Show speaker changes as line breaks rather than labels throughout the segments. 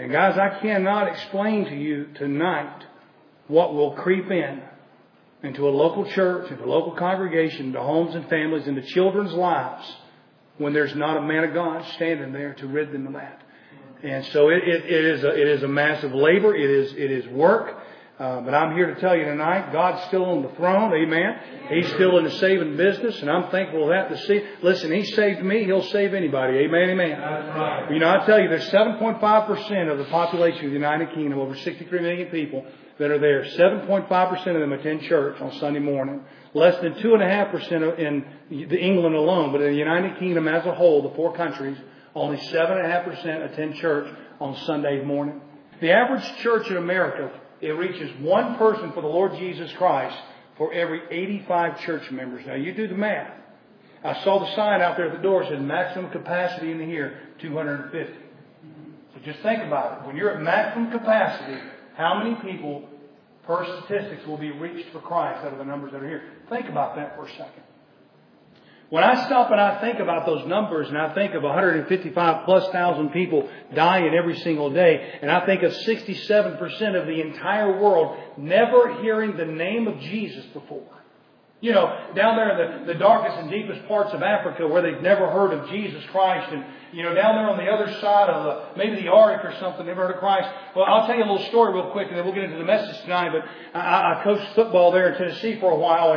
And guys, I cannot explain to you tonight what will creep into a local church, into a local congregation, into homes and families, into children's lives when there's not a man of God standing there to rid them of that. And so it is a massive labor. It is work. But I'm here to tell you tonight, God's still on the throne. Amen. He's still in the saving business, and I'm thankful for that to see. Listen, He saved me. He'll save anybody. Amen. Amen. You know, I tell you, there's 7.5% of the population of the United Kingdom, over 63 million people that are there. 7.5% of them attend church on Sunday morning. Less than 2.5% in England alone, but in the United Kingdom as a whole, the 4 countries, only 7.5% attend church on Sunday morning. The average church in America, it reaches one person for the Lord Jesus Christ for every 85 church members. Now, you do the math. I saw the sign out there at the door that said maximum capacity in here, 250. So just think about it. When you're at maximum capacity, how many people per statistics will be reached for Christ out of the numbers that are here? Think about that for a second. When I stop and I think about those numbers, and I think of 155 plus thousand people dying every single day, and I think of 67% of the entire world never hearing the name of Jesus before. You know, down there in the darkest and deepest parts of Africa where they've never heard of Jesus Christ, and, you know, down there on the other side of maybe the Arctic or something, never heard of Christ. Well, I'll tell you a little story real quick, and then we'll get into the message tonight. But I coached football there in Tennessee for a while,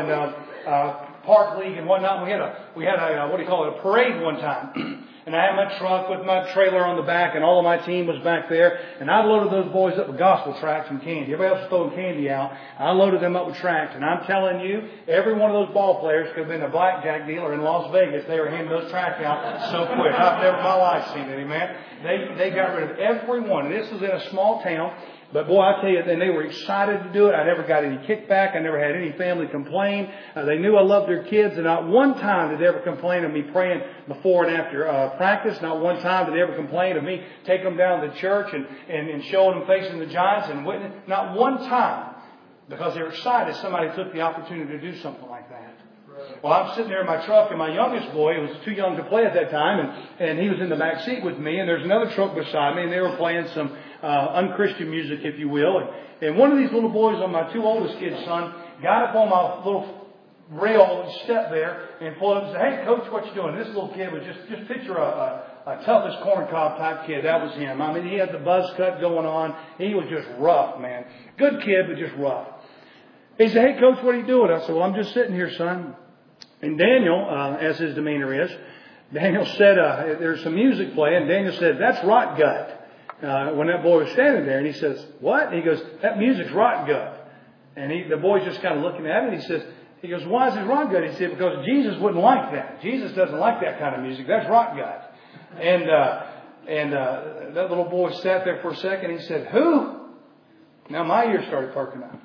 and Park League and whatnot. We had a what do you call it, a parade one time. And I had my truck with my trailer on the back, and all of my team was back there. And I loaded those boys up with gospel tracts and candy. Everybody else was throwing candy out. I loaded them up with tracts. And I'm telling you, every one of those ball players could have been a blackjack dealer in Las Vegas. They were handing those tracts out so quick. I've never in my life seen it, amen. They got rid of every one. And this was in a small town. But boy, I tell you, they were excited to do it. I never got any kickback. I never had any family complain. They knew I loved their kids, and not one time did they ever complain of me praying before and after practice. Not one time did they ever complain of me taking them down to the church and showing them facing the giants and witness. Not one time, because they were excited somebody took the opportunity to do something like that. Well, I'm sitting there in my truck, and my youngest boy, who was too young to play at that time, and he was in the back seat with me, and there's another truck beside me, and they were playing some unchristian music, if you will. And one of these little boys on my 2 oldest kids' son got up on my little rail and stepped there and pulled up and said, "Hey, Coach, what you doing?" This little kid was just picture a toughest corncob type kid. That was him. I mean, he had the buzz cut going on. He was just rough, man. Good kid, but just rough. He said, "Hey, Coach, what are you doing?" I said, "Well, I'm just sitting here, son." And Daniel, as his demeanor is, Daniel said, there's some music playing. Daniel said, "That's Rot Gut." When that boy was standing there, and he says, "What?" He goes, "That music's Rot Gut." And the boy's just kind of looking at it. He goes, "Why is it Rot Gut?" He said, "Because Jesus wouldn't like that. Jesus doesn't like that kind of music. That's Rot Gut." And that little boy sat there for a second. He said, "Who?" Now my ears started perking up.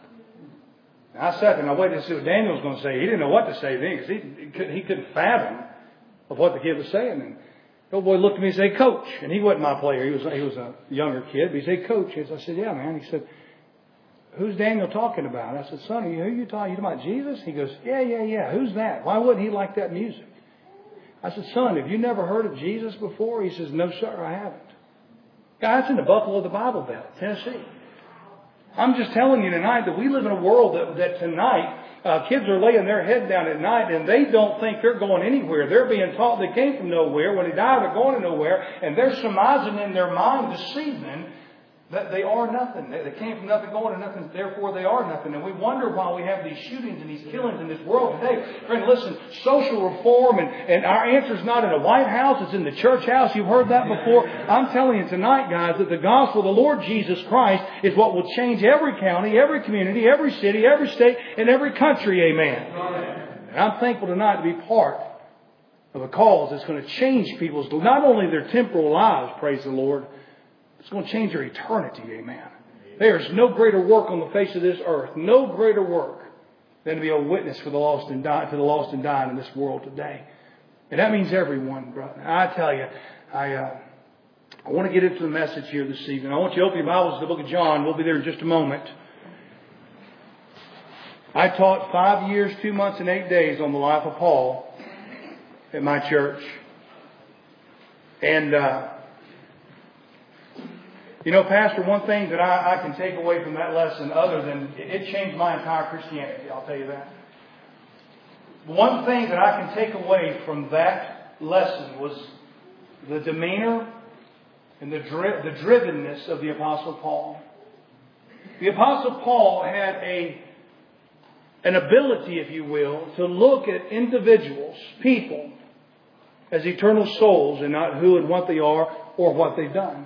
I sat there and I waited to see what Daniel was going to say. He didn't know what to say then because he couldn't fathom of what the kid was saying. And the old boy looked at me and said, "Coach." And he wasn't my player. He was a younger kid. But he said, "Coach." I said, "Yeah, man." He said, "Who's Daniel talking about?" I said, "Son, who are you talking? You talking about Jesus?" He goes, Yeah. "Who's that? Why wouldn't he like that music?" I said, "Son, have you never heard of Jesus before?" He says, "No, sir, I haven't." Guys, it's in the Buffalo of the Bible Belt, Tennessee. I'm just telling you tonight that we live in a world that tonight kids are laying their head down at night and they don't think they're going anywhere. They're being taught they came from nowhere. When they die, they're going to nowhere. And they're surmising in their mind, deceiving, that they are nothing. They came from nothing, going to nothing, therefore they are nothing. And we wonder why we have these shootings and these killings in this world today. Friend, listen, social reform and our answer is not in a White House, it's in the church house. You've heard that before. I'm telling you tonight, guys, that the gospel of the Lord Jesus Christ is what will change every county, every community, every city, every state, and every country. Amen. And I'm thankful tonight to be part of a cause that's going to change people's, not only their temporal lives, praise the Lord, it's going to change their eternity. Amen. There's no greater work on the face of this earth, no greater work than to be a witness for the lost and dying, to the lost and dying in this world today. And that means everyone, brother. I tell you, I want to get into the message here this evening. I want you to open your Bibles to the book of John. We'll be there in just a moment. I taught 5 years, 2 months, and 8 days on the life of Paul at my church. And You know, Pastor, one thing that I can take away from that lesson, other than it changed my entire Christianity, I'll tell you that. One thing that I can take away from that lesson was the demeanor and the drivenness of the Apostle Paul. The Apostle Paul had an ability, if you will, to look at individuals, people, as eternal souls and not who and what they are or what they've done.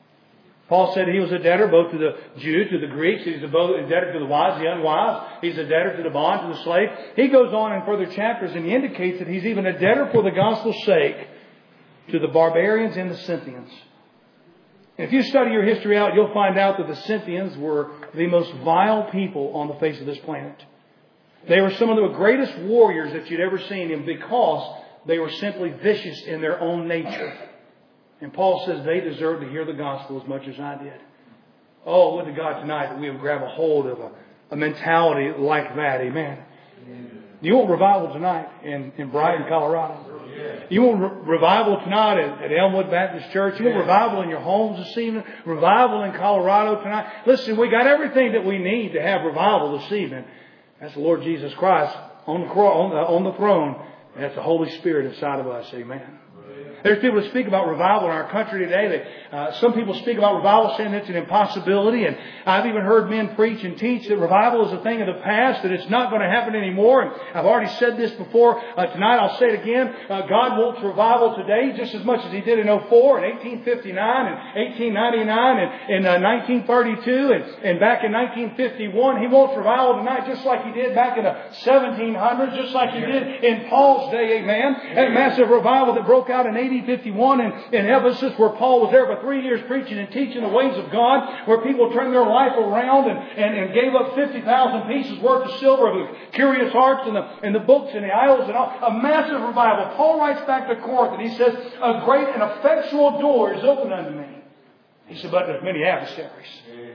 Paul said he was a debtor both to the Jew, to the Greeks. He's a debtor to the wise, the unwise. He's a debtor to the bond, to the slave. He goes on in further chapters and he indicates that he's even a debtor for the gospel's sake to the barbarians and the Scythians. And if you study your history out, you'll find out that the Scythians were the most vile people on the face of this planet. They were some of the greatest warriors that you'd ever seen, and because they were simply vicious in their own nature. And Paul says they deserve to hear the gospel as much as I did. Oh, would to God tonight that we would grab a hold of a mentality like that. Amen. You want revival tonight in Brighton, Colorado? You want revival tonight at Elmwood Baptist Church? You want revival in your homes this evening? Revival in Colorado tonight? Listen, we got everything that we need to have revival this evening. That's the Lord Jesus Christ on the throne. And that's the Holy Spirit inside of us. Amen. There's people that speak about revival in our country today. Some people speak about revival saying it's an impossibility. And I've even heard men preach and teach that revival is a thing of the past, that it's not going to happen anymore. And I've already said this before. Tonight I'll say it again. God wants revival today just as much as He did in 04 and 1859 and 1899 and 1932 and back in 1951. He wants revival tonight just like He did back in the 1700s, just like He did in Paul's day. Amen. That massive revival that broke out in 1851 in Ephesus, where Paul was there for 3 years preaching and teaching the ways of God, where people turned their life around and gave up 50,000 pieces worth of silver of the curious arts and the books and the idols and all. A massive revival. Paul writes back to Corinth and he says, a great and effectual door is open unto me. He said, but there's many adversaries.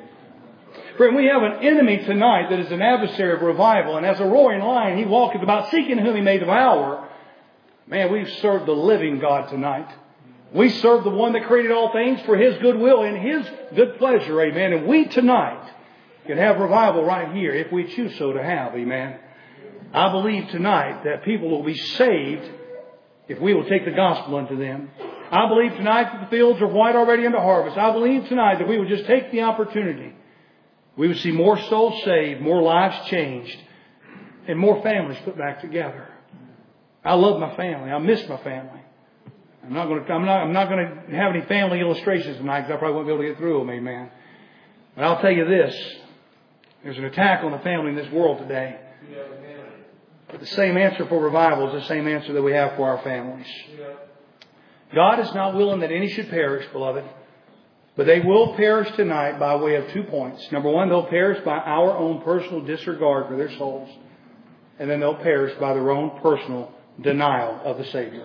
Friend, we have an enemy tonight that is an adversary of revival, and as a roaring lion he walketh about seeking whom he may devour. Man, we've served the living God tonight. We serve the one that created all things for His good will and His good pleasure. Amen. And we tonight can have revival right here if we choose so to have. Amen. I believe tonight that people will be saved if we will take the gospel unto them. I believe tonight that the fields are white already unto harvest. I believe tonight that we would just take the opportunity. We would see more souls saved, more lives changed, and more families put back together. I love my family. I miss my family. I'm not going to have any family illustrations tonight because I probably won't be able to get through them. Amen. But I'll tell you this. There's an attack on the family in this world today. But the same answer for revival is the same answer that we have for our families. God is not willing that any should perish, beloved. But they will perish tonight by way of 2 points. Number one, they'll perish by our own personal disregard for their souls. And then they'll perish by their own personal denial of the Savior.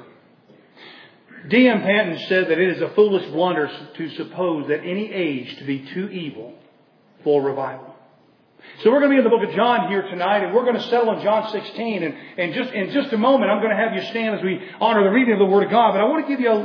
D.M. Panton said that it is a foolish blunder to suppose that any age to be too evil for revival. So we're going to be in the book of John here tonight, and we're going to settle on John 16. And just in just a moment, I'm going to have you stand as we honor the reading of the Word of God. But I want to give you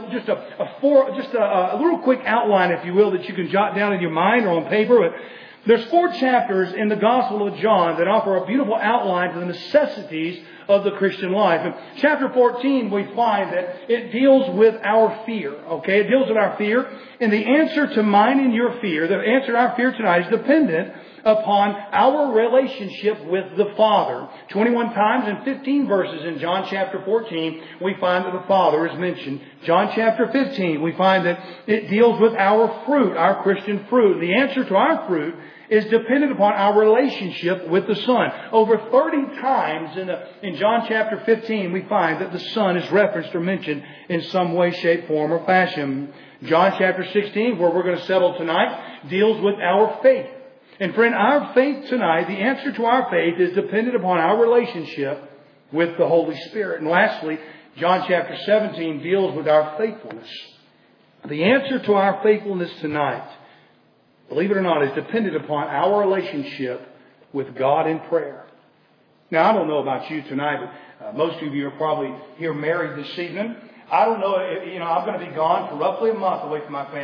a little quick outline, if you will, that you can jot down in your mind or on paper. But there's 4 chapters in the Gospel of John that offer a beautiful outline to the necessities of the Christian life. In chapter 14, we find that it deals with our fear. Okay, it deals with our fear. And the answer to mine and your fear, the answer to our fear tonight is dependent upon our relationship with the Father. 21 times in 15 verses in John chapter 14, we find that the Father is mentioned. John chapter 15, we find that it deals with our fruit, our Christian fruit. The answer to our fruit is dependent upon our relationship with the Son. Over 30 times in John chapter 15, we find that the Son is referenced or mentioned in some way, shape, form, or fashion. John chapter 16, where we're going to settle tonight, deals with our faith. And friend, our faith tonight, the answer to our faith is dependent upon our relationship with the Holy Spirit. And lastly, John chapter 17 deals with our faithfulness. The answer to our faithfulness tonight, believe it or not, is dependent upon our relationship with God in prayer. Now, I don't know about you tonight, but most of you are probably here married this evening. I don't know, I'm going to be gone for roughly a month away from my family.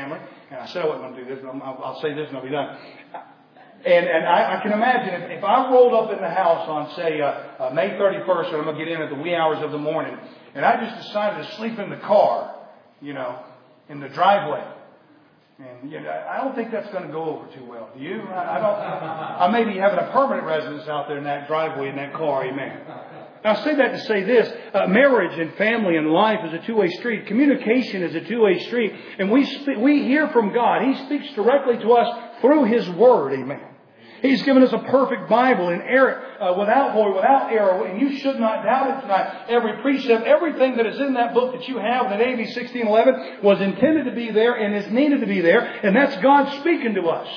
And I said I wasn't going to do this, but I'll say this and I'll be done. And I can imagine if I rolled up in the house on, say, May 31st, or I'm going to get in at the wee hours of the morning, and I just decided to sleep in the car, in the driveway. And I don't think that's going to go over too well. Do you? I may be having a permanent residence out there in that driveway, in that car. Amen. Now, I say that to say this. Marriage and family and life is a two-way street. Communication is a two-way street. And we hear from God. He speaks directly to us through His Word. Amen. He's given us a perfect Bible, without void, without error, and you should not doubt it tonight. Every precept, everything that is in that book that you have, that AB 1611, was intended to be there and is needed to be there, and that's God speaking to us.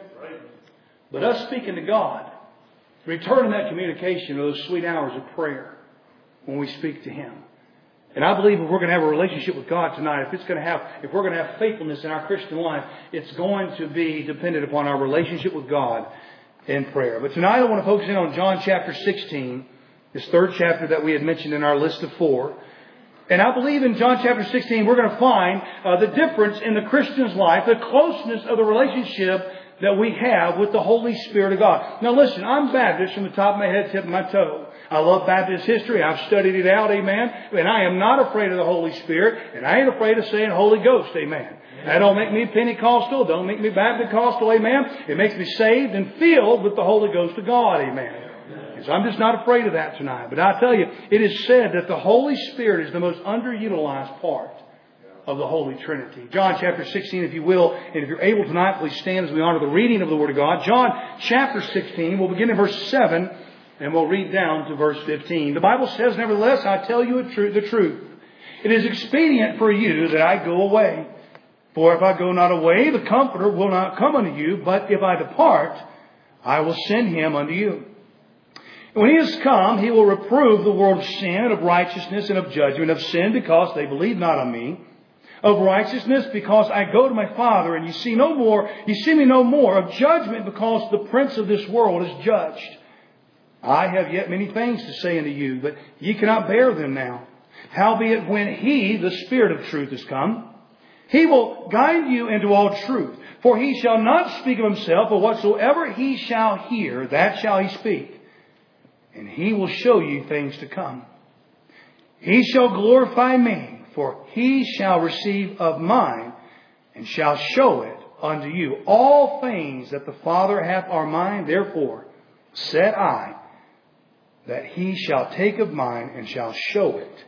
But us speaking to God, returning that communication are those sweet hours of prayer when we speak to Him. And I believe if we're going to have a relationship with God tonight, if we're going to have faithfulness in our Christian life, it's going to be dependent upon our relationship with God in prayer. But tonight I want to focus in on John chapter 16, this third chapter that we had mentioned in our list of 4. And I believe in John chapter 16 we're going to find the difference in the Christian's life, the closeness of the relationship that we have with the Holy Spirit of God. Now listen, I'm Baptist from the top of my head, tip of my toe. I love Baptist history. I've studied it out, amen. And I am not afraid of the Holy Spirit. And I ain't afraid of saying Holy Ghost, amen. That don't make me Pentecostal. Don't make me Baptist-costal, amen. It makes me saved and filled with the Holy Ghost of God, amen. So I'm just not afraid of that tonight. But I tell you, it is said that the Holy Spirit is the most underutilized part of the Holy Trinity. John chapter 16, if you will, and if you're able tonight, please stand as we honor the reading of the Word of God. John chapter 16, we'll begin in verse 7, and we'll read down to verse 15. The Bible says, "Nevertheless, I tell you the truth. It is expedient for you that I go away. For if I go not away, the Comforter will not come unto you. But if I depart, I will send Him unto you. And when He is come, He will reprove the world of sin, of righteousness, and of judgment. Of sin, because they believe not on me. Of righteousness, because I go to my Father, and you see me no more. Of judgment, because the prince of this world is judged. I have yet many things to say unto you, but ye cannot bear them now. Howbeit, when He, the Spirit of truth, is come, He will guide you into all truth. For He shall not speak of Himself, but whatsoever He shall hear, that shall He speak. And He will show you things to come. He shall glorify me, for He shall receive of mine, and shall show it unto you. All things that the Father hath are mine, therefore said I, that He shall take of mine, and shall show it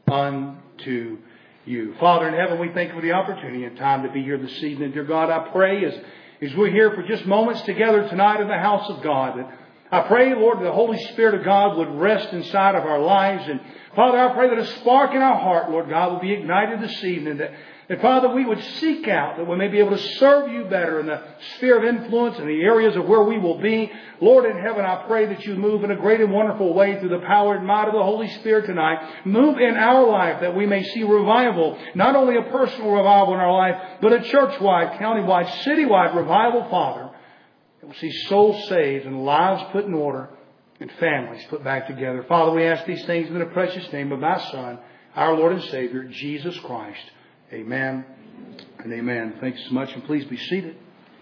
unto you." Father in heaven, we thank you for the opportunity and time to be here this evening. Dear God, I pray as we're here for just moments together tonight in the house of God, that I pray, Lord, that the Holy Spirit of God would rest inside of our lives. And Father, I pray that a spark in our heart, Lord God, will be ignited this evening. That Father, we would seek out, that we may be able to serve you better in the sphere of influence and the areas of where we will be. Lord in heaven, I pray that you move in a great and wonderful way through the power and might of the Holy Spirit tonight. Move in our life that we may see revival, not only a personal revival in our life, but a church-wide, county-wide, city-wide revival, Father. We'll see souls saved and lives put in order and families put back together. Father, we ask these things in the precious name of thy Son, our Lord and Savior, Jesus Christ. Amen and amen. Thanks so much, and please be seated.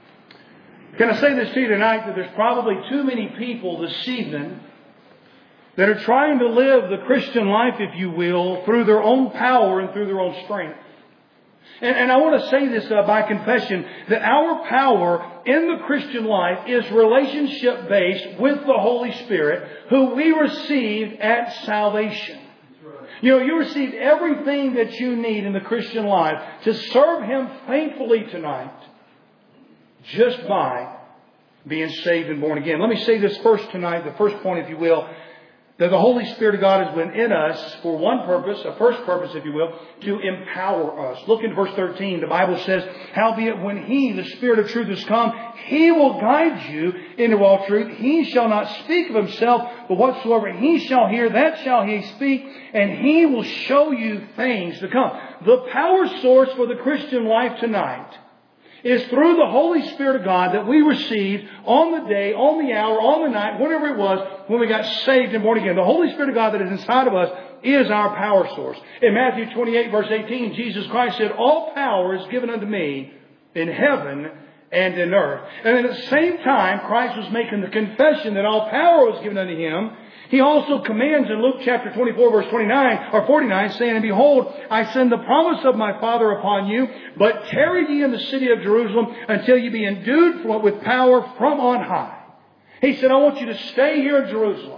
Can I say this to you tonight, that there's probably too many people this evening that are trying to live the Christian life, if you will, through their own power and through their own strength. And I want to say this by confession, that our power in the Christian life is relationship based with the Holy Spirit, who we received at salvation. You received everything that you need in the Christian life to serve Him faithfully tonight just by being saved and born again. Let me say this first tonight, the first point, if you will, that the Holy Spirit of God has been in us for one purpose, a first purpose, if you will, to empower us. Look in verse 13. The Bible says, "Howbeit when He, the Spirit of truth, is come, He will guide you into all truth. He shall not speak of Himself, but whatsoever He shall hear, that shall He speak, and He will show you things to come." The power source for the Christian life tonight is through the Holy Spirit of God that we received on the day, on the hour, on the night, whatever it was, when we got saved and born again. The Holy Spirit of God that is inside of us is our power source. In Matthew 28, verse 18, Jesus Christ said, "All power is given unto me in heaven and in earth. And at the same time, Christ was making the confession that all power was given unto Him. He also commands in Luke chapter 24 verse 29 or 49 saying, And behold, I send the promise of my Father upon you, but tarry ye in the city of Jerusalem until you be endued with power from on high. He said, I want you to stay here in Jerusalem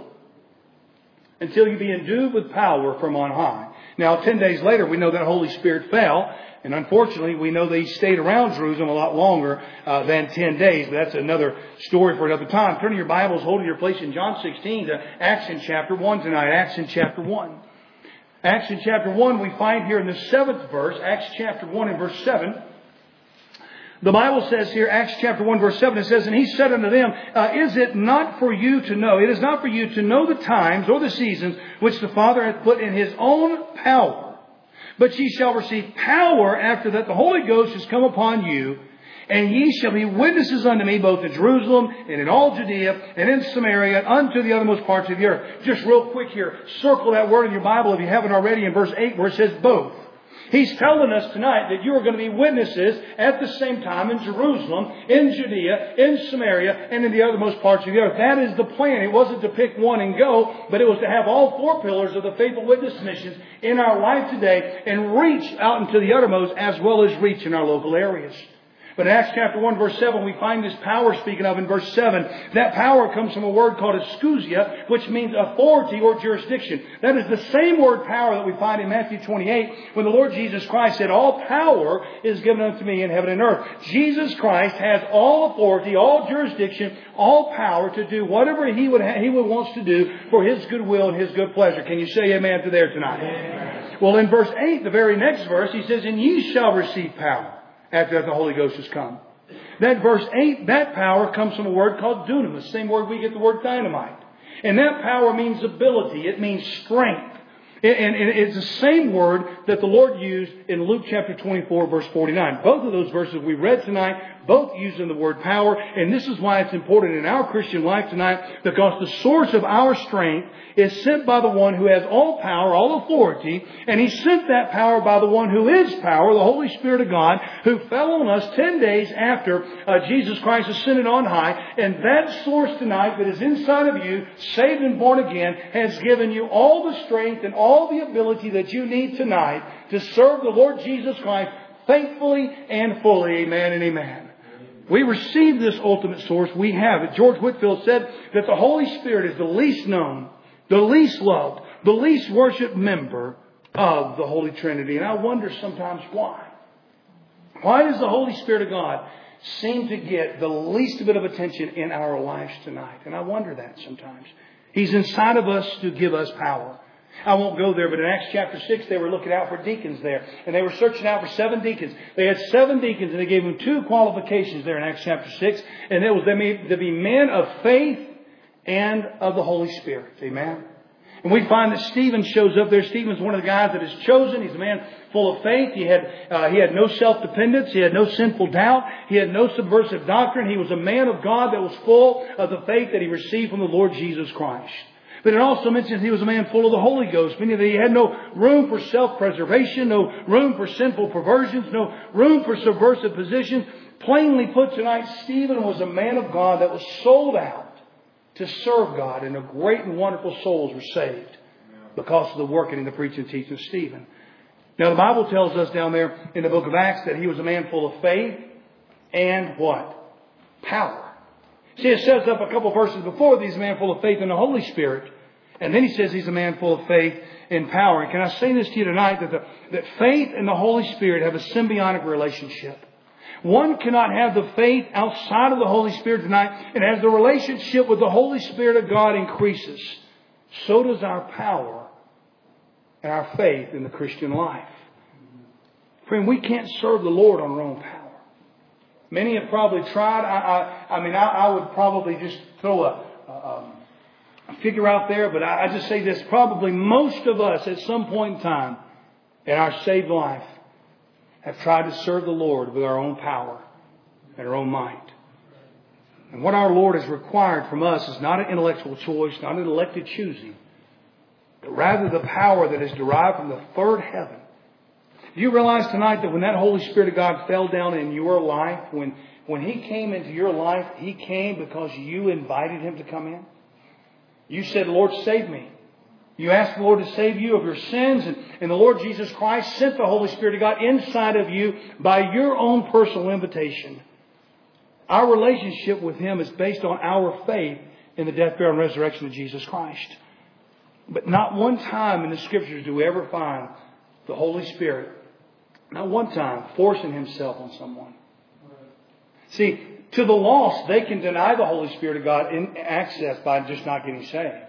until you be endued with power from on high. Now, 10 days later, we know that Holy Spirit fell. And unfortunately, we know that He stayed around Jerusalem a lot longer than 10 days. But that's another story for another time. Turn your Bibles, holding your place in John 16 to Acts in chapter 1 tonight. Acts in chapter 1. Acts in chapter 1 we find here in the 7th verse, Acts chapter 1 and verse 7. The Bible says here, Acts chapter 1 verse 7, it says, And He said unto them, Is it not for you to know, it is not for you to know the times or the seasons which the Father hath put in His own power. But ye shall receive power after that the Holy Ghost has come upon you, and ye shall be witnesses unto me both in Jerusalem and in all Judea and in Samaria and unto the uttermost parts of the earth. Just real quick here, circle that word in your Bible if you haven't already in verse 8 where it says both. He's telling us tonight that you are going to be witnesses at the same time in Jerusalem, in Judea, in Samaria, and in the othermost parts of the earth. That is the plan. It wasn't to pick one and go, but it was to have all four pillars of the faithful witness missions in our life today and reach out into the uttermost as well as reach in our local areas. But in Acts chapter 1 verse 7 we find this power speaking of in verse 7. That power comes from a word called exousia, which means authority or jurisdiction. That is the same word power that we find in Matthew 28 when the Lord Jesus Christ said, All power is given unto me in heaven and earth. Jesus Christ has all authority, all jurisdiction, all power to do whatever He would wants to do for His good will and His good pleasure. Can you say amen to there tonight? Amen. Well, in verse 8, the very next verse, He says, And ye shall receive power after that the Holy Ghost has come. That verse 8, that power comes from a word called dunamis. Same word we get the word dynamite. And that power means ability. It means strength. And it's the same word that the Lord used in Luke chapter 24 verse 49. Both of those verses we read tonight, both using the word power. And this is why it's important in our Christian life tonight, because the source of our strength is sent by the one who has all power, all authority. And He sent that power by the one who is power, the Holy Spirit of God, who fell on us 10 days after Jesus Christ ascended on high. And that source tonight that is inside of you, saved and born again, has given you all the strength and all the ability that you need tonight to serve the Lord Jesus Christ faithfully and fully. Amen and amen. We receive this ultimate source. We have it. George Whitefield said that the Holy Spirit is the least known, the least loved, the least worshipped member of the Holy Trinity. And I wonder sometimes why. Why does the Holy Spirit of God seem to get the least bit of attention in our lives tonight? And I wonder that sometimes. He's inside of us to give us power. I won't go there, but in Acts chapter 6, they were looking out for deacons there. And they were searching out for 7 deacons. They had 7 deacons, and they gave them 2 qualifications there in Acts chapter 6. And it was to be men of faith and of the Holy Spirit. Amen. And we find that Stephen shows up there. Stephen's one of the guys that is chosen. He's a man full of faith. He had no self-dependence. He had no sinful doubt. He had no subversive doctrine. He was a man of God that was full of the faith that he received from the Lord Jesus Christ. But it also mentions he was a man full of the Holy Ghost, meaning that he had no room for self-preservation, no room for sinful perversions, no room for subversive positions. Plainly put tonight, Stephen was a man of God that was sold out to serve God, and a great and wonderful souls were saved because of the working and the preaching and teaching of Stephen. Now the Bible tells us down there in the book of Acts that he was a man full of faith and what? Power. See, it says up a couple of verses before that he's a man full of faith in the Holy Spirit. And then he says he's a man full of faith and power. And can I say this to you tonight, that faith and the Holy Spirit have a symbiotic relationship. One cannot have the faith outside of the Holy Spirit tonight. And as the relationship with the Holy Spirit of God increases, so does our power and our faith in the Christian life. Friend, we can't serve the Lord on our own power. Many have probably tried. I would probably just throw a figure out there, but I just say this. Probably most of us at some point in time in our saved life have tried to serve the Lord with our own power and our own might. And what our Lord has required from us is not an intellectual choice, not an elected choosing, but rather the power that is derived from the third heaven. Do you realize tonight that when that Holy Spirit of God fell down in your life, when He came into your life, He came because you invited Him to come in? You said, Lord, save me. You asked the Lord to save you of your sins, and the Lord Jesus Christ sent the Holy Spirit of God inside of you by your own personal invitation. Our relationship with Him is based on our faith in the death, burial, and resurrection of Jesus Christ. But not one time in the Scriptures do we ever find the Holy Spirit, not one time, forcing Himself on someone. See, to the lost, they can deny the Holy Spirit of God in access by just not getting saved.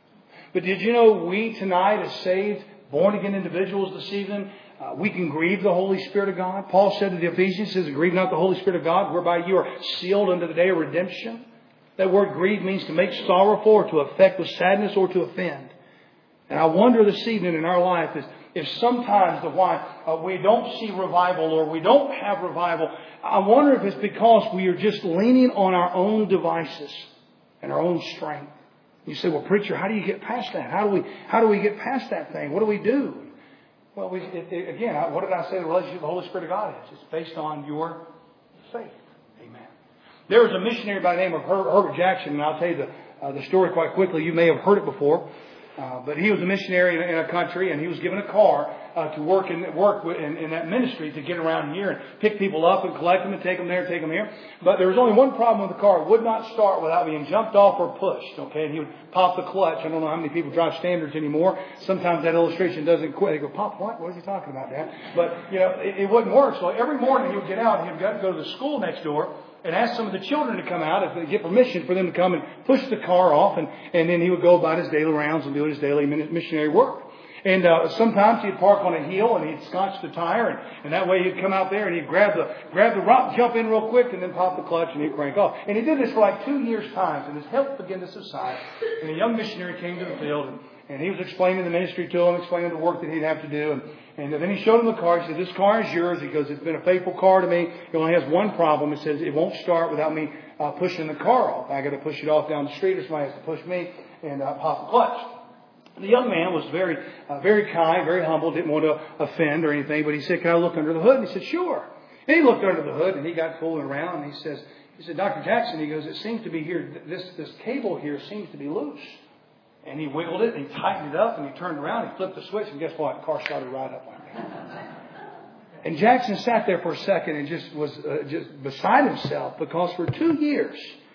But did you know we tonight as saved, born again individuals this evening, we can grieve the Holy Spirit of God? Paul said to the Ephesians, says, grieve not the Holy Spirit of God, whereby you are sealed unto the day of redemption. That word grieve means to make sorrowful or to affect with sadness or to offend. And I wonder this evening in our life is if sometimes we don't see revival or we don't have revival, I wonder if it's because we are just leaning on our own devices and our own strength. You say, well, preacher, how do you get past that? How do we get past that thing? What do we do? Well, again, what did I say the relationship with the Holy Spirit of God is? It's based on your faith. Amen. There was a missionary by the name of Herbert Jackson, and I'll tell you the story quite quickly. You may have heard it before. But he was a missionary in a country, and he was given a car to work in that ministry to get around here and pick people up and collect them and take them there and take them here. But there was only one problem with the car. It would not start without being jumped off or pushed. Okay, and he would pop the clutch. I don't know how many people drive Standards anymore. Sometimes that illustration doesn't quit. They go, Pop, what? What is he talking about, Dad? But, it wouldn't work. So every morning he would get out and he would go to the school next door and ask some of the children to come out if they get permission for them to come and push the car off. And then he would go about his daily rounds and do his daily missionary work. And sometimes he'd park on a hill and he'd scotch the tire. And that way he'd come out there and he'd grab the rock, jump in real quick, and then pop the clutch and he'd crank off. And he did this for like 2 years' time. And his health began to subside. And a young missionary came to the field and he was explaining the ministry to him, explaining the work that he'd have to do. And then he showed him the car. He said, this car is yours. He goes, it's been a faithful car to me. It only has one problem. It says it won't start without me pushing the car off. I got to push it off down the street, or somebody has to push me and pop the clutch. The young man was very kind, very humble, didn't want to offend or anything. But he said, can I look under the hood? And he said, sure. And he looked under the hood and he got fooling around. And he said, Dr. Jackson, he goes, it seems to be here, this cable here seems to be loose. And he wiggled it, and he tightened it up, and he turned around, he flipped the switch, and guess what? The car started right up like that. And Jackson sat there for a second and just was just beside himself, because for 2 years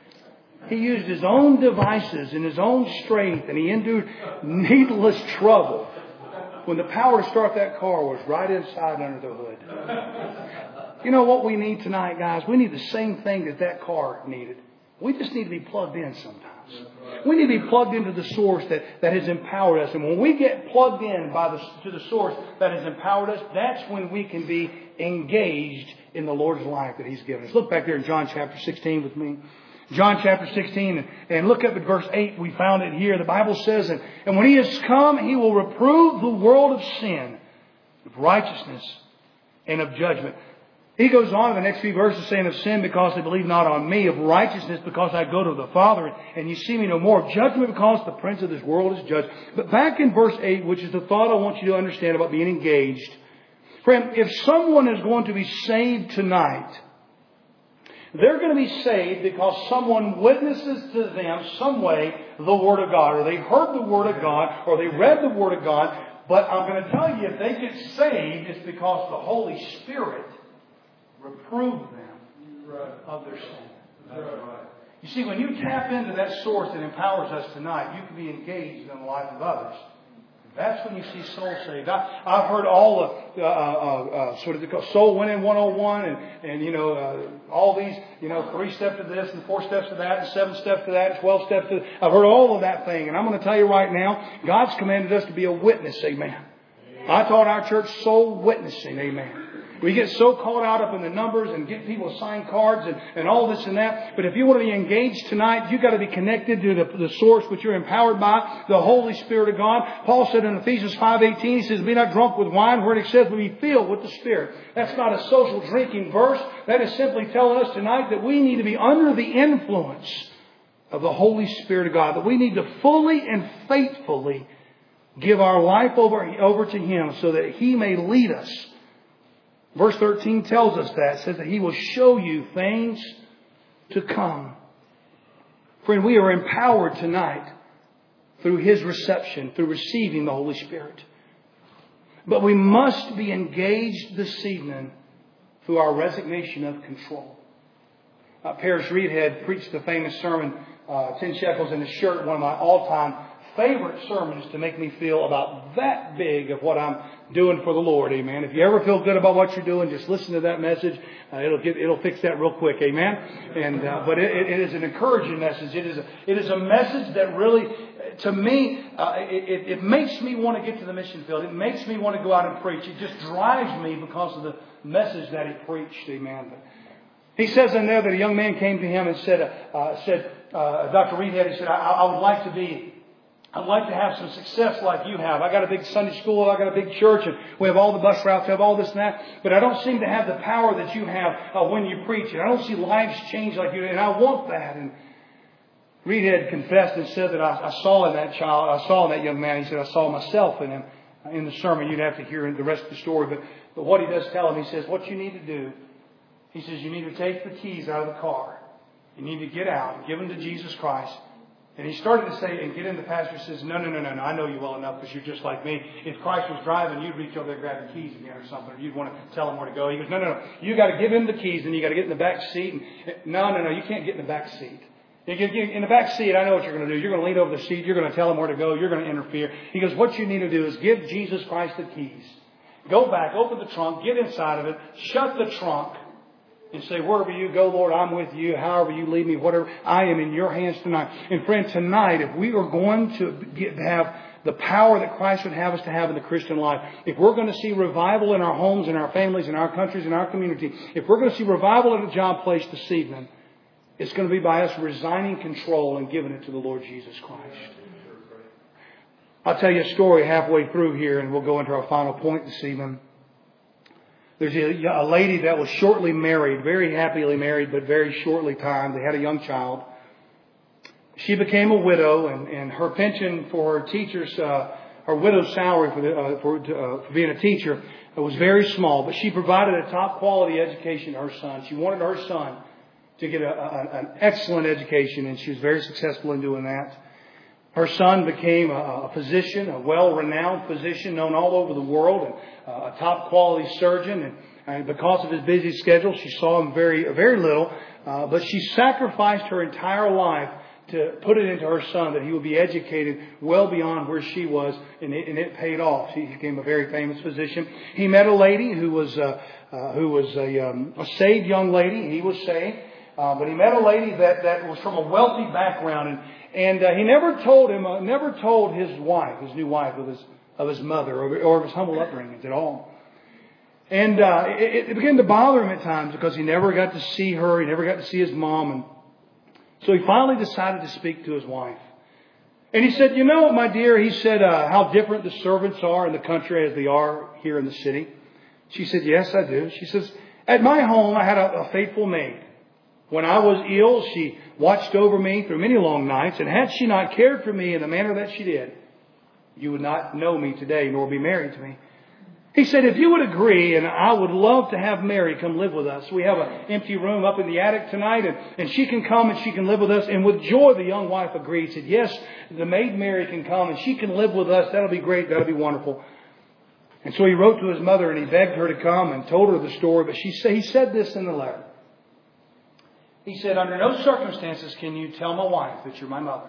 he used his own devices and his own strength, and he endured needless trouble when the power to start that car was right inside under the hood. You know what we need tonight, guys? We need the same thing that car needed. We just need to be plugged in sometimes. We need to be plugged into the source that has empowered us. And when we get plugged in to the source that has empowered us, that's when we can be engaged in the Lord's life that He's given us. Look back there in John chapter 16 with me. John chapter 16 and look up at verse 8. We found it here. The Bible says, and when He has come, He will reprove the world of sin, of righteousness, and of judgment. He goes on in the next few verses saying, of sin because they believe not on me, of righteousness because I go to the Father and you see me no more, of judgment because the prince of this world is judged. But back in verse 8, which is the thought I want you to understand about being engaged. Friend, if someone is going to be saved tonight, they're going to be saved because someone witnesses to them some way the Word of God, or they heard the Word of God, or they read the Word of God. But I'm going to tell you, if they get saved, it's because the Holy Spirit reprove them of their sin. You see, when you tap into that source that empowers us tonight, you can be engaged in the life of others. That's when you see souls saved. I've heard all the sort of soul winning 101 and all these 3 steps to this and 4 steps to that and 7 steps to that and 12 steps to that. I've heard all of that thing, and I'm going to tell you right now, God's commanded us to be a witness. Amen. I taught our church soul witnessing. Amen. We get so caught out up in the numbers and get people to sign cards and all this and that. But if you want to be engaged tonight, you've got to be connected to the source which you're empowered by, the Holy Spirit of God. Paul said in Ephesians 5:18, he says, be not drunk with wine, where it says be filled with the Spirit. That's not a social drinking verse. That is simply telling us tonight that we need to be under the influence of the Holy Spirit of God. That we need to fully and faithfully give our life over to Him so that He may lead us Verse 13 tells us that. It says that He will show you things to come. Friend, we are empowered tonight through His reception, through receiving the Holy Spirit. But we must be engaged this evening through our resignation of control. Parrish Reed had preached the famous sermon, 10 Shekels in a Shirt, one of my all-time favorite sermons to make me feel about that big of what I'm doing for the Lord. Amen. If you ever feel good about what you're doing, just listen to that message. It'll fix that real quick. Amen. And but it is an encouraging message. It is a message that really, to me, it makes me want to get to the mission field. It makes me want to go out and preach. It just drives me because of the message that he preached. Amen. But he says in there that a young man came to him and said, Dr. Reedhead, he said, I'd like to have some success like you have. I got a big Sunday school. I got a big church, and we have all the bus routes, we have all this and that. But I don't seem to have the power that you have when you preach. And I don't see lives change like you do. And I want that. And Reedhead confessed and said that I saw in that child, I saw in that young man. He said, I saw myself in him. In the sermon, you'd have to hear the rest of the story. But what he does tell him, he says, what you need to do, he says, you need to take the keys out of the car. You need to get out and give them to Jesus Christ. And he started to say, and get in, the pastor says, no, I know you well enough because you're just like me. If Christ was driving, you'd reach over there and grab the keys again or something. Or you'd want to tell him where to go. He goes, no. You got to give him the keys and you got to get in the back seat. And, no, you can't get in the back seat. In the back seat, I know what you're going to do. You're going to lean over the seat. You're going to tell him where to go. You're going to interfere. He goes, what you need to do is give Jesus Christ the keys. Go back, open the trunk, get inside of it, shut the trunk, and say, wherever you go, Lord, I'm with you. However you lead me, whatever, I am in your hands tonight. And friend, tonight, if we are going to have the power that Christ would have us to have in the Christian life, if we're going to see revival in our homes, in our families, in our countries, in our community, if we're going to see revival at a job place this evening, it's going to be by us resigning control and giving it to the Lord Jesus Christ. I'll tell you a story halfway through here, and we'll go into our final point this evening. There's a lady that was shortly married, very happily married, but very shortly timed. They had a young child. She became a widow, and her pension for her teachers, her widow's salary for being a teacher was very small. But she provided a top quality education to her son. She wanted her son to get an excellent education, and she was very successful in doing that. Her son became a physician, a well-renowned physician known all over the world, and a top-quality surgeon. And because of his busy schedule, she saw him very, very little. But she sacrificed her entire life to put it into her son that he would be educated well beyond where she was, and it paid off. He became a very famous physician. He met a lady who was a saved young lady. He was saved. But he met a lady that was from a wealthy background, and he never told his wife, his new wife, of his mother or of his humble upbringing at all. And it began to bother him at times because he never got to see her, he never got to see his mom, and so he finally decided to speak to his wife. And he said, you know, my dear, he said, how different the servants are in the country as they are here in the city. She said, yes, I do. She says, at my home I had a faithful maid. When I was ill, she watched over me through many long nights, and had she not cared for me in the manner that she did, you would not know me today, nor be married to me. He said, if you would agree, and I would love to have Mary come live with us. We have an empty room up in the attic tonight, and she can come and she can live with us. And with joy, the young wife agreed. Said, yes, the maid Mary can come and she can live with us. That'll be great. That'll be wonderful. And so he wrote to his mother and he begged her to come and told her the story. But he said this in the letter. He said, under no circumstances can you tell my wife that you're my mother.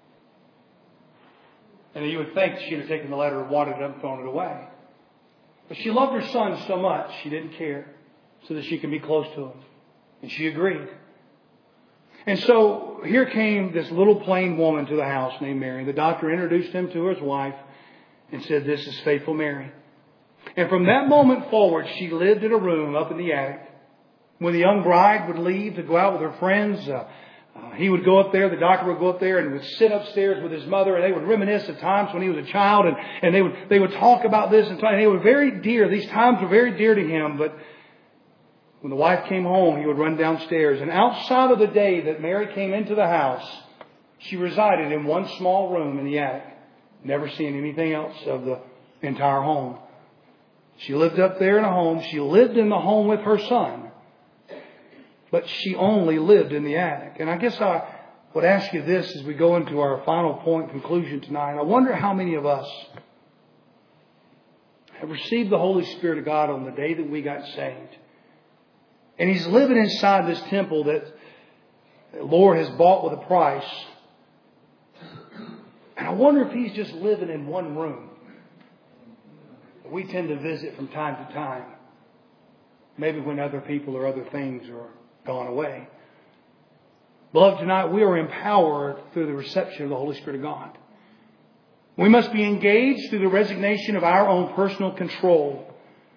And you would think she'd have taken the letter and wadded it up and thrown it away. But she loved her son so much, she didn't care, so that she could be close to him. And she agreed. And so here came this little plain woman to the house named Mary. The doctor introduced him to his wife and said, this is faithful Mary. And from that moment forward, she lived in a room up in the attic. When the young bride would leave to go out with her friends, he would go up there, the doctor would go up there and would sit upstairs with his mother, and they would reminisce of times when he was a child, and they would talk about this, and they were very dear. These times were very dear to him. But when the wife came home, he would run downstairs, and outside of the day that Mary came into the house, she resided in one small room in the attic, never seeing anything else of the entire home. She lived up there in a home. She lived in the home with her son. But she only lived in the attic. And I guess I would ask you this as we go into our final point conclusion tonight. I wonder how many of us have received the Holy Spirit of God on the day that we got saved. And He's living inside this temple that the Lord has bought with a price. And I wonder if He's just living in one room that we tend to visit from time to time. Maybe when other people or other things are gone away. Beloved, tonight we are empowered through the reception of the Holy Spirit of God. We must be engaged through the resignation of our own personal control.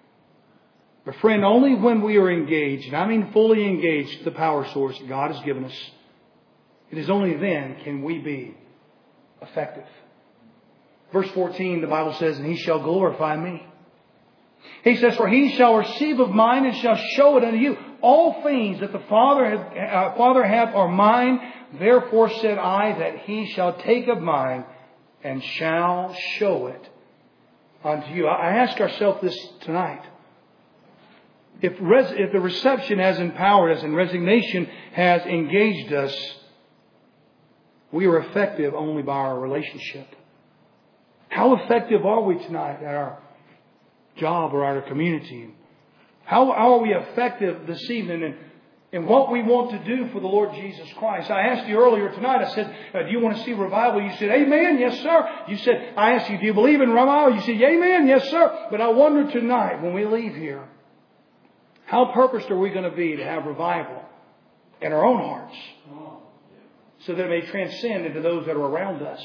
But friend, only when we are engaged, and I mean fully engaged to the power source that God has given us, it is only then can we be effective. Verse 14, the Bible says, and He shall glorify me. He says, for He shall receive of mine and shall show it unto you. All things that the Father hath are mine. Therefore said I that He shall take of mine and shall show it unto you. I ask ourselves this tonight. If the reception has empowered us and resignation has engaged us, we are effective only by our relationship. How effective are we tonight at our job or at our community? How are we effective this evening in what we want to do for the Lord Jesus Christ? I asked you earlier tonight, I said, do you want to see revival? You said, amen, yes sir. You said, I asked you, do you believe in revival? You said, amen, yes sir. But I wonder tonight when we leave here, how purposed are we going to be to have revival in our own hearts so that it may transcend into those that are around us?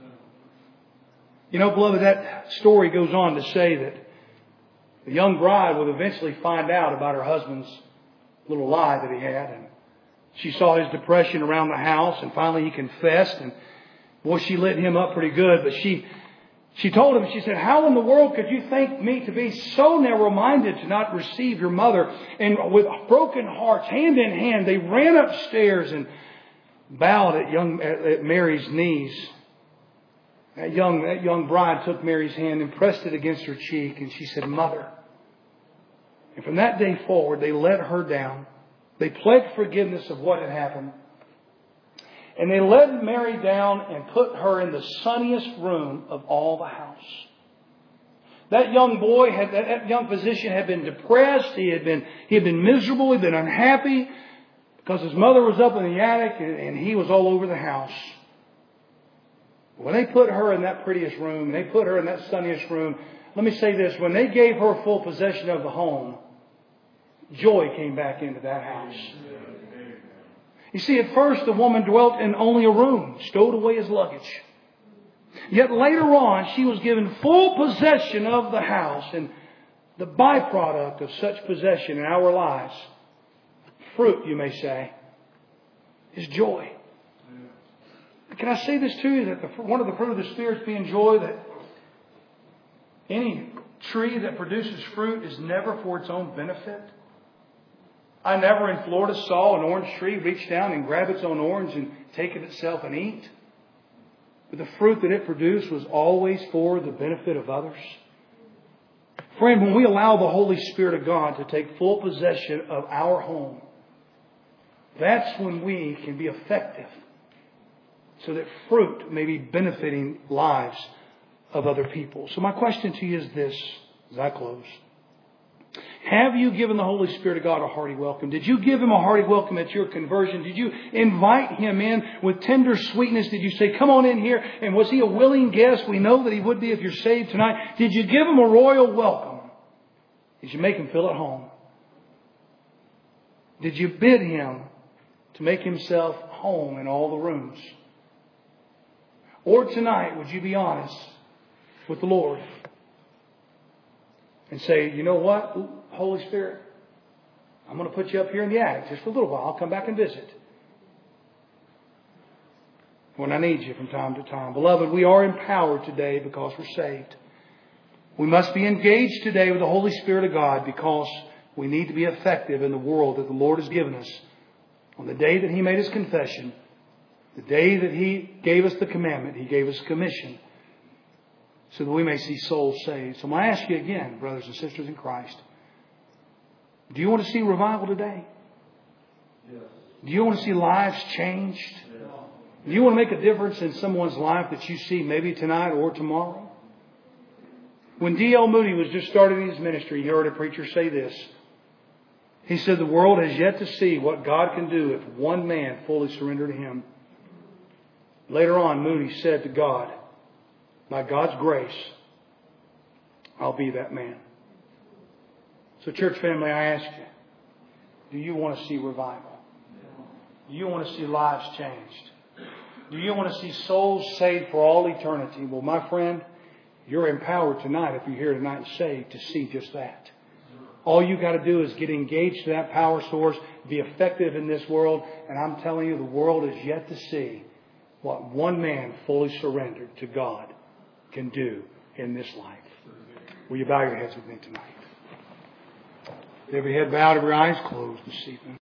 You know, beloved, that story goes on to say that the young bride would eventually find out about her husband's little lie that he had. And she saw his depression around the house, and finally he confessed. And boy, she lit him up pretty good. But she told him, she said, how in the world could you think me to be so narrow-minded to not receive your mother? And with broken hearts, hand in hand, they ran upstairs and bowed at Mary's knees. That young bride took Mary's hand and pressed it against her cheek, and she said, Mother. And from that day forward, they let her down. They pled forgiveness of what had happened. And they led Mary down and put her in the sunniest room of all the house. That young boy, that young physician had been depressed. He had been miserable. He had been unhappy because his mother was up in the attic and he was all over the house. When they put her in that prettiest room, and they put her in that sunniest room, let me say this, when they gave her full possession of the home, joy came back into that house. You see, at first the woman dwelt in only a room, stowed away as luggage. Yet later on, she was given full possession of the house, and the byproduct of such possession in our lives, fruit you may say, is joy. Can I say this to you, that one of the fruit of the Spirit being joy, that any tree that produces fruit is never for its own benefit? I never in Florida saw an orange tree reach down and grab its own orange and take it itself and eat. But the fruit that it produced was always for the benefit of others. Friend, when we allow the Holy Spirit of God to take full possession of our home, that's when we can be effective, so that fruit may be benefiting lives of other people. So my question to you is this, as I close. Have you given the Holy Spirit of God a hearty welcome? Did you give Him a hearty welcome at your conversion? Did you invite Him in with tender sweetness? Did you say, come on in here? And was He a willing guest? We know that He would be if you're saved tonight. Did you give Him a royal welcome? Did you make Him feel at home? Did you bid Him to make Himself home in all the rooms? Or tonight, would you be honest with the Lord and say, you know what, Holy Spirit, I'm going to put you up here in the attic just for a little while. I'll come back and visit when I need you from time to time. Beloved, we are empowered today because we're saved. We must be engaged today with the Holy Spirit of God because we need to be effective in the world that the Lord has given us. On the day that He made His confession, the day that He gave us the commandment, He gave us a commission. so that we may see souls saved. So I'm going to ask you again, brothers and sisters in Christ, do you want to see revival today?
Yes.
Do you want to see lives changed?
Yes.
Do you want to make a difference in someone's life that you see maybe tonight or tomorrow? When D.L. Moody was just starting his ministry, he heard a preacher say this. He said, the world has yet to see what God can do if one man fully surrendered to Him. Later on, Moody said to God, by God's grace, I'll be that man. So church family, I ask you, do you want to see revival? Do you want to see lives changed? Do you want to see souls saved for all eternity? Well, my friend, you're empowered tonight, if you're here tonight and saved, to see just that. All you got to do is get engaged to that power source, be effective in this world, and I'm telling you, the world is yet to see what one man fully surrendered to God can do in this life. Will you bow your heads with me tonight? Every head bowed, every eyes closed this evening.